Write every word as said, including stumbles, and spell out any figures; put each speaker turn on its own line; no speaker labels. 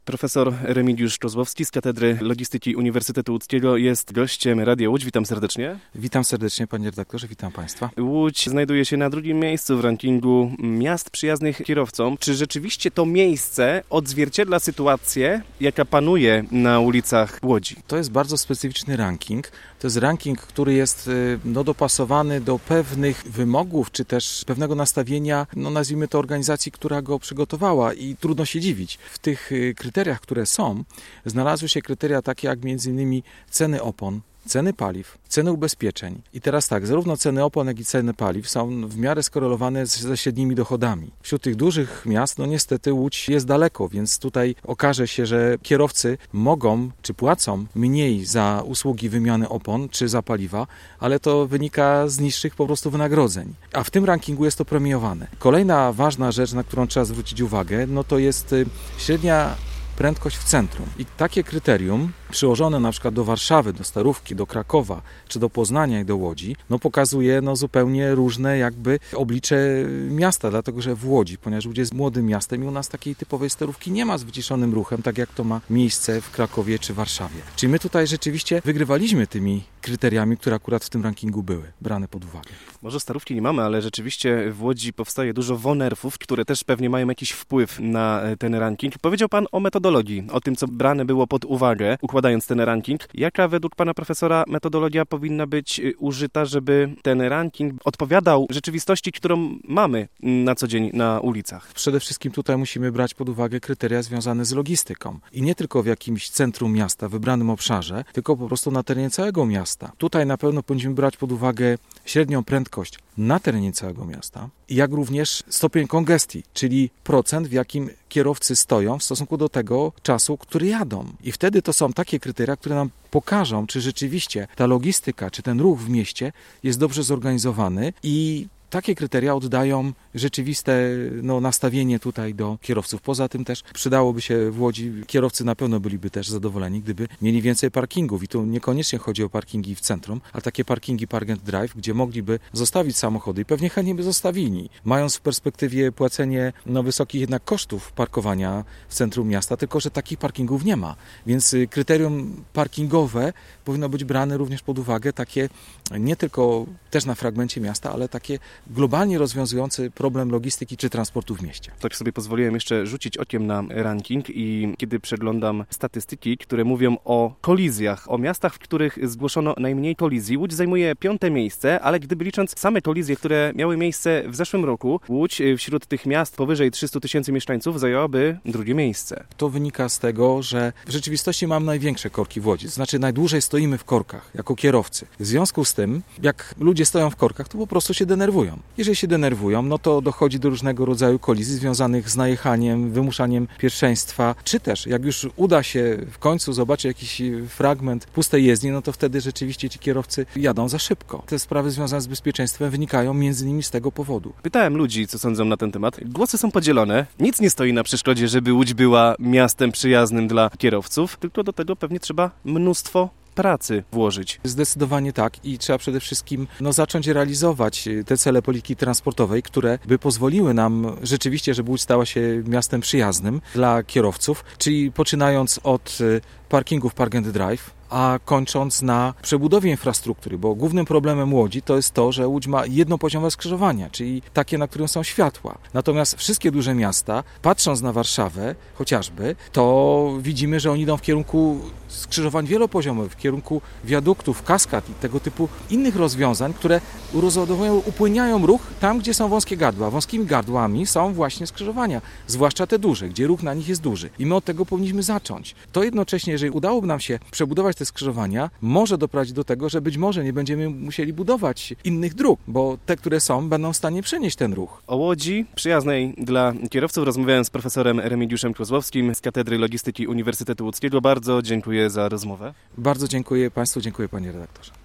Profesor Remigiusz Kozłowski z Katedry Logistyki Uniwersytetu Łódzkiego jest gościem Radia Łódź. Witam serdecznie.
Witam serdecznie, panie redaktorze, witam państwa.
Łódź znajduje się na drugim miejscu w rankingu miast przyjaznych kierowcom. Czy rzeczywiście to miejsce odzwierciedla sytuację, jaka panuje na ulicach Łodzi?
To jest bardzo specyficzny ranking. To jest ranking, który jest no, dopasowany do pewnych wymogów, czy też pewnego nastawienia, no nazwijmy to organizacji, która go przygotowała i trudno się dziwić. W tych kryteriach, które są, znalazły się kryteria takie jak między innymi ceny opon, ceny paliw, ceny ubezpieczeń. I teraz tak, zarówno ceny opon, jak i ceny paliw są w miarę skorelowane ze średnimi dochodami. Wśród tych dużych miast, no niestety Łódź jest daleko, więc tutaj okaże się, że kierowcy mogą, czy płacą mniej za usługi wymiany opon, czy za paliwa, ale to wynika z niższych po prostu wynagrodzeń. A w tym rankingu jest to premiowane. Kolejna ważna rzecz, na którą trzeba zwrócić uwagę, no to jest średnia prędkość w centrum. I takie kryterium, przyłożone na przykład do Warszawy, do Starówki, do Krakowa, czy do Poznania i do Łodzi, no pokazuje no zupełnie różne jakby oblicze miasta, dlatego że w Łodzi, ponieważ Łódź jest młodym miastem i u nas takiej typowej Starówki nie ma z wyciszonym ruchem, tak jak to ma miejsce w Krakowie czy Warszawie. Czyli my tutaj rzeczywiście wygrywaliśmy tymi kryteriami, które akurat w tym rankingu były brane pod uwagę.
Może Starówki nie mamy, ale rzeczywiście w Łodzi powstaje dużo wonerfów, które też pewnie mają jakiś wpływ na ten ranking. Powiedział pan o metodologii, o tym, co brane było pod uwagę, układając ten ranking. Jaka według pana profesora metodologia powinna być użyta, żeby ten ranking odpowiadał rzeczywistości, którą mamy na co dzień na ulicach?
Przede wszystkim tutaj musimy brać pod uwagę kryteria związane z logistyką. I nie tylko w jakimś centrum miasta, wybranym obszarze, tylko po prostu na terenie całego miasta. Tutaj na pewno powinniśmy brać pod uwagę średnią prędkość na terenie całego miasta, jak również stopień kongestii, czyli procent, w jakim kierowcy stoją w stosunku do tego czasu, który jadą. I wtedy to są takie kryteria, które nam pokażą, czy rzeczywiście ta logistyka, czy ten ruch w mieście jest dobrze zorganizowany i takie kryteria oddają rzeczywiste no, nastawienie tutaj do kierowców. Poza tym też przydałoby się w Łodzi, kierowcy na pewno byliby też zadowoleni, gdyby mieli więcej parkingów. I tu niekoniecznie chodzi o parkingi w centrum, a takie parkingi park and drive, gdzie mogliby zostawić samochody i pewnie chętnie by zostawili, mając w perspektywie płacenie no, wysokich jednak kosztów parkowania w centrum miasta, tylko że takich parkingów nie ma. Więc kryterium parkingowe powinno być brane również pod uwagę, takie nie tylko też na fragmencie miasta, ale takie globalnie rozwiązujący problem logistyki czy transportu w mieście.
Tak sobie pozwoliłem jeszcze rzucić okiem na ranking i kiedy przeglądam statystyki, które mówią o kolizjach, o miastach, w których zgłoszono najmniej kolizji, Łódź zajmuje piąte miejsce, ale gdyby licząc same kolizje, które miały miejsce w zeszłym roku, Łódź wśród tych miast powyżej trzystu tysięcy mieszkańców zajęłaby drugie miejsce.
To wynika z tego, że w rzeczywistości mamy największe korki w Łodzi, to znaczy najdłużej stoimy w korkach jako kierowcy. W związku z tym, jak ludzie stoją w korkach, to po prostu się denerwują. Jeżeli się denerwują, no to dochodzi do różnego rodzaju kolizji związanych z najechaniem, wymuszaniem pierwszeństwa, czy też jak już uda się w końcu zobaczyć jakiś fragment pustej jezdni, no to wtedy rzeczywiście ci kierowcy jadą za szybko. Te sprawy związane z bezpieczeństwem wynikają między innymi z tego powodu.
Pytałem ludzi, co sądzą na ten temat. Głosy są podzielone. Nic nie stoi na przeszkodzie, żeby Łódź była miastem przyjaznym dla kierowców, tylko do tego pewnie trzeba mnóstwo pracy włożyć.
Zdecydowanie tak i trzeba przede wszystkim no, zacząć realizować te cele polityki transportowej, które by pozwoliły nam rzeczywiście, żeby Łódź stała się miastem przyjaznym dla kierowców, czyli poczynając od parkingów park and drive, a kończąc na przebudowie infrastruktury, bo głównym problemem Łodzi to jest to, że Łódź ma jednopoziomowe skrzyżowania, czyli takie, na którym są światła. Natomiast wszystkie duże miasta, patrząc na Warszawę chociażby, to widzimy, że oni idą w kierunku skrzyżowań wielopoziomowych, w kierunku wiaduktów, kaskad i tego typu innych rozwiązań, które urozładowują, upłyniają ruch tam, gdzie są wąskie gardła. Wąskimi gardłami są właśnie skrzyżowania, zwłaszcza te duże, gdzie ruch na nich jest duży. I my od tego powinniśmy zacząć. To jednocześnie, jeżeli udałoby nam się przebudować te skrzyżowania, może doprowadzić do tego, że być może nie będziemy musieli budować innych dróg, bo te, które są, będą w stanie przenieść ten ruch.
O Łodzi, przyjaznej dla kierowców, rozmawiałem z profesorem Remigiuszem Kozłowskim z Katedry Logistyki Uniwersytetu Łódzkiego. Bardzo dziękuję za rozmowę.
Bardzo dziękuję Państwu, dziękuję panie redaktorze.